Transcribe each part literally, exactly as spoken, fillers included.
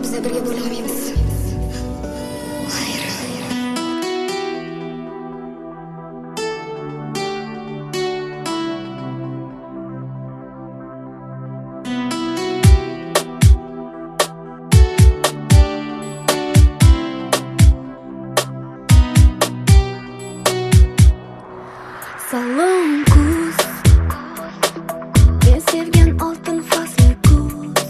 Bize birga bo'la olmaymiz. Hayır. Salom kuz, men sevgan oltin fasli kuz.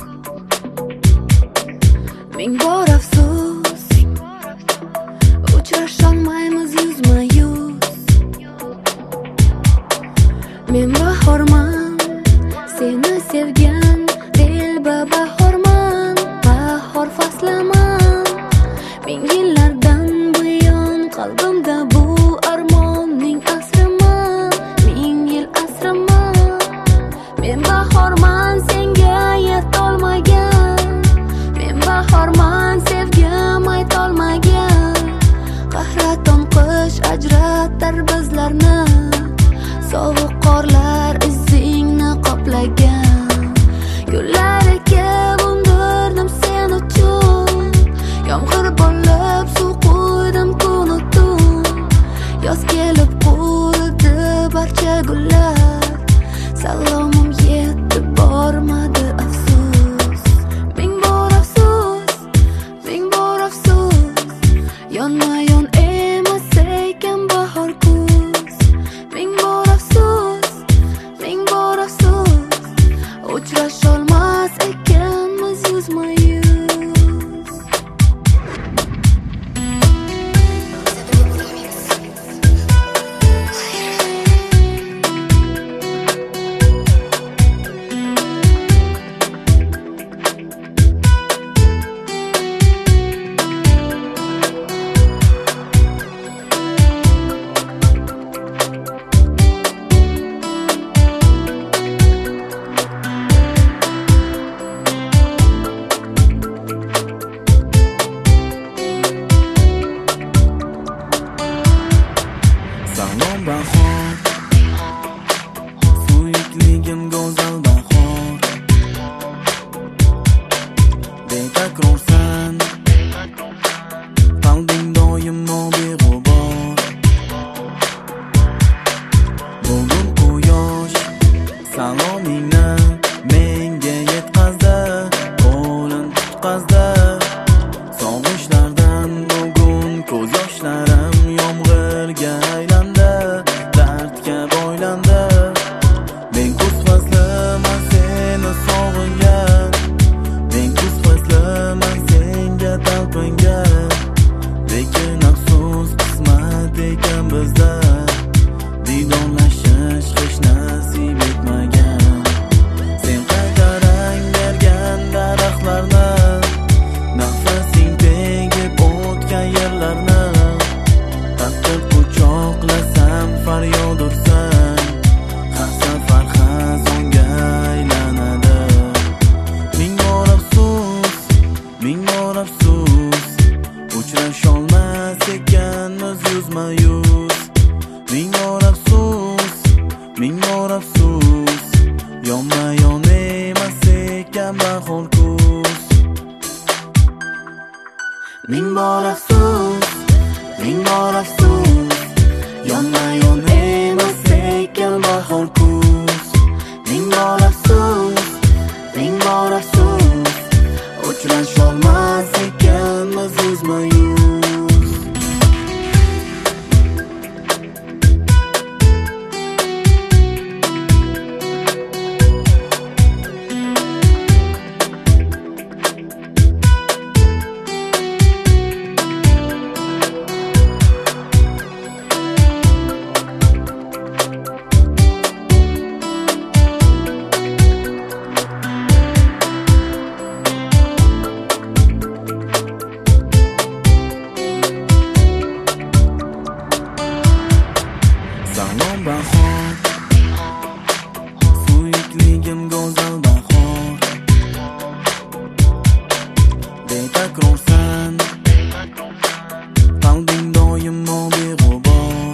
Ming bor afsus, uchrasholmaymiz yuzma yuz. Men bahorman, seni sevgan dilba bahorman, bahor fasliman. Ming yillardan buyon qalbimda bu armonning asraman, ming yil asraman. Men bahorman, senga yetolmagan, men bahorman, sevgim aytolmagan. Qahraton qish ajratar bizlarni, sovuq qorlar izingni qoplagan. Yo'llariga undirdim sen uchun, yomg'ir bo'lib suv quydim kun o'tun. Yoz kelib quridi barcha gullar, salomim yetib bormadi afsus. Ming bor afsus, ming bor afsus, yonma yon emas ekan bahor kuz. Ming bor afsus, ming bor afsus, uchrasholmas ekanmiz yuzma yuz. Salom bahor, suyukligim go'zal bahor. Betakrorsan, qalbing doimo beg'ubor. Bugun quyosh salomingni menga yetkazdi, qo'lim tutqazdi. Sog'inchlardan bugun ko'z yoshlarim yomg'irga aylandi, dardga boylandi. Men kuz fasliman seni sog'ingan, men kuz fasliman senga talpingan. Lekin afsus qismat ekan bizda, didorlashish hech nasib etmagan. Sen qayta rang bergan daraxtlarni, nafasing tegib o'tgan yerlarni. Taqdir quchoqlasam faryod ursam, har safar xazonga aylanadi. Ming bor afsus, ming bor afsus, uchrasholmas ekanmiz yuzma yuz. Ming bor afsus, ming bor afsus, yonma yon emas ekan bahor kuz. Ming bor afsus, ming bor afsus, yonma yon emas ekan bahor kuz. Ming bor afsus, ming bor afsus, uchrasholmas ekanmiz yuzma yuz. Salom bahor, suyukligim go'zal bahor. Betakrorsan, qalbing doimo beg'ubor.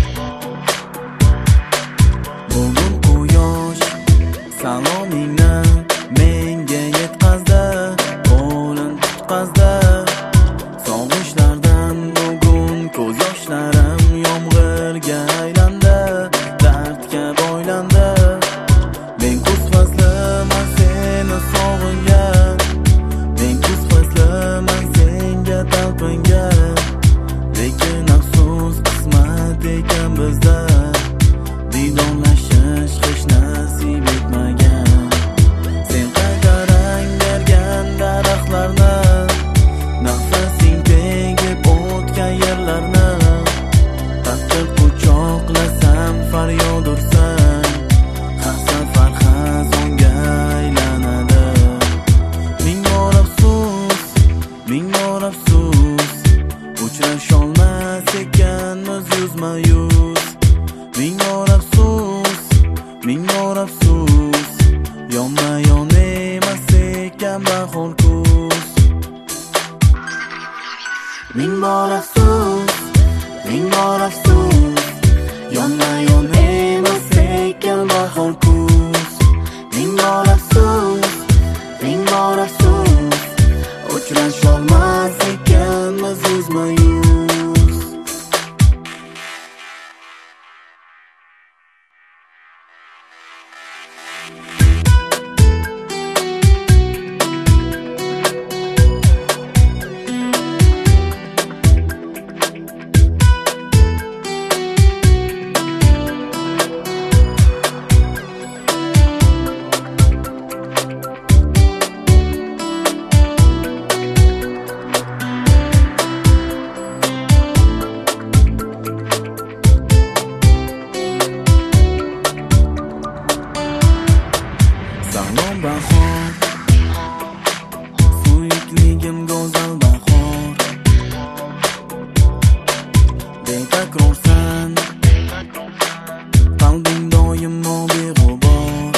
Bugun quyosh salomingni menga yetkazdi, qo'lim tutqazdi. Sog'inchlardan bugun ko'z yoshlarim yomg'irga aylandi, dardga boylandi. Men kuz fasliman seni sog'ingan, men kuz fasliman senga talpingan. Lekin afsus qismat ekan bizda, didonlashish hech nasib etmagan. Sen qaytarang bergan daraxtlarni, nafasing tegib o'tgan yerlarni. Taqdir quchoqlasam faryod ursan, har safar xazonga aylanadi. Ming bor afsus, ming bor afsus, uchrasholmas ekanmiz yuzma-yuz. Ming bor afsus, ming bor afsus, yonma-yon emas ekan bahor kuz. Ming bor afsus, ming bor afsus, yonma-yon emas ekan bahor kuz. Ming bor afsus, ming bor afsus, uchrasholmas ekanmiz yuzma-yuz. Salom bahor, suyukligim go'zal bahor. Betakrorsan, qalbing doimo beg'ubor.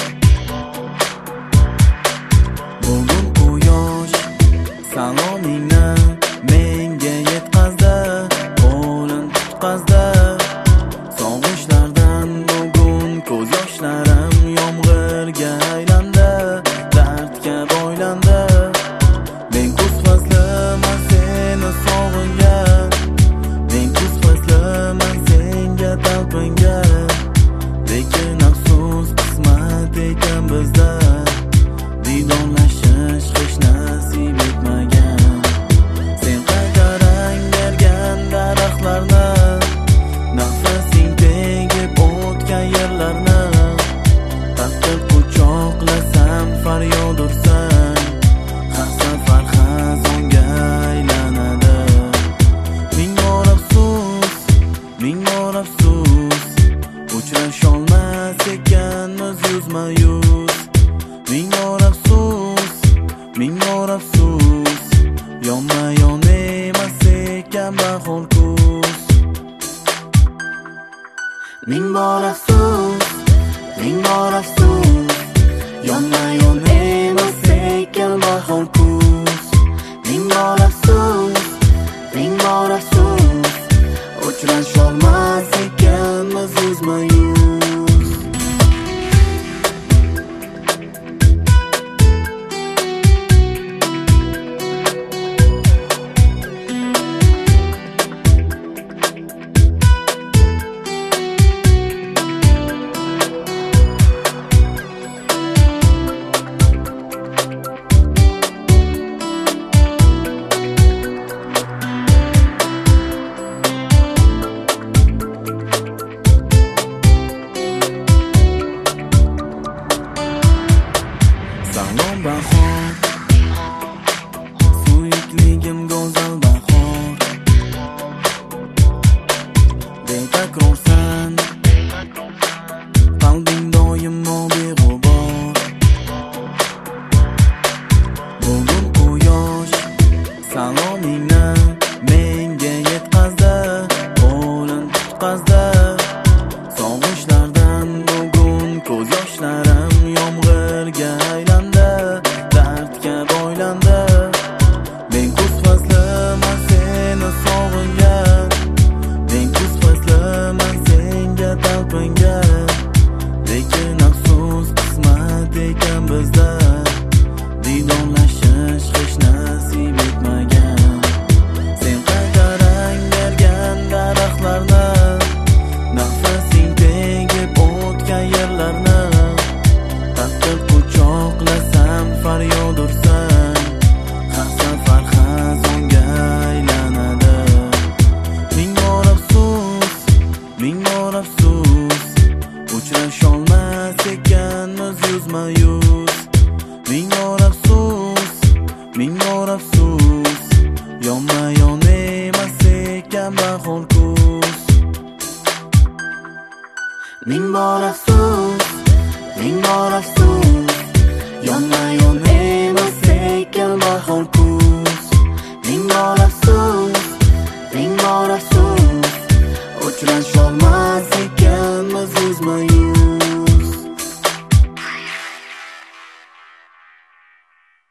Bugun quyosh salomingni menga yetkazdi, qo'lim tutqazdi. Sog'inchlardan bugun ko'z yoshlarim yomg'irga aylandi, dardga boylandi. Men kuz fasliman seni sog'ingan, men kuz fasliman senga talpingan. Lekin afsus qismat ekan bizda, didonlashish hech nasib etmagan. Sen qaytarang bergan daraxtlarni, nafasing tegib o'tgan yerlarni. Taqdir quchoqlasam faryod ursan, har safar xazonga aylanadi. Ming bor afsus, ming bor afsus, uchrasholmas ekanmiz yuzma-yuz. Ming bor afsus, ming bor afsus, yonma-yon emas ekan bahor kuz. Ming bor afsus, ming bor afsus, yonma-yon emas ekan bahor kuz. Ming bor afsus, ming bor afsus, uchrasholmas ekanmiz yuzma-yuz. bahor kuz.